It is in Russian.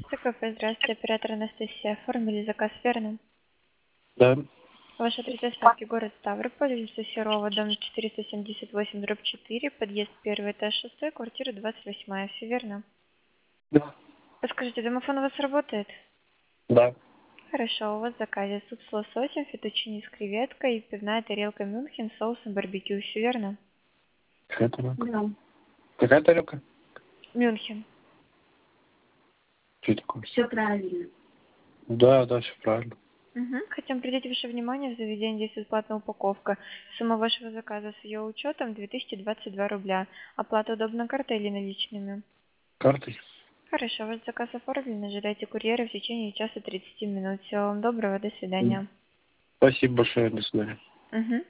КП, здравствуйте, оператор Анастасия. Оформили заказ, верно? Да. Ваш адрес доставки город Ставрополь, улица Серова, дом 478, дробь 4, подъезд 1, этаж 6, квартира 28, все верно? Да. Подскажите, домофон у вас работает? Да. Хорошо, у вас в заказе суп с лососем, фетучини с креветкой и пивная тарелка Мюнхен с соусом барбекю, все верно? Какая тарелка? Да. Какая тарелка? Мюнхен. Что такое? Все правильно. Да, да, все правильно. Угу. Хотим придать ваше внимание, в заведении действует платная упаковка. Сумма вашего заказа с ее учетом 2022 рубля. Оплата удобна картой или наличными? Картой? Хорошо, ваш заказ оформлен. Ожидайте курьера в течение часа 30 минут. Всего вам доброго, до свидания. Спасибо большое, до свидания. Угу.